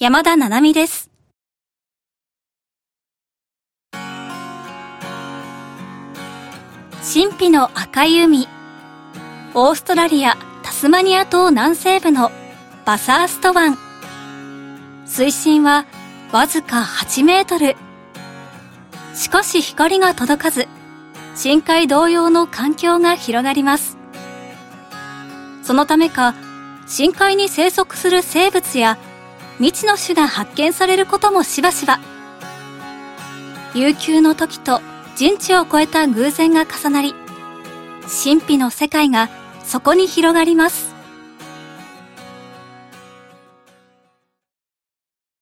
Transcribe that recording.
山田七海です。神秘の赤い海、オーストラリア・タスマニア島南西部のバサースト湾。水深はわずか8メートル。しかし光が届かず、深海同様の環境が広がります。そのためか、深海に生息する生物や未知の種が発見されることもしばしば。悠久の時と人知を超えた偶然が重なり、神秘の世界がそこに広がります。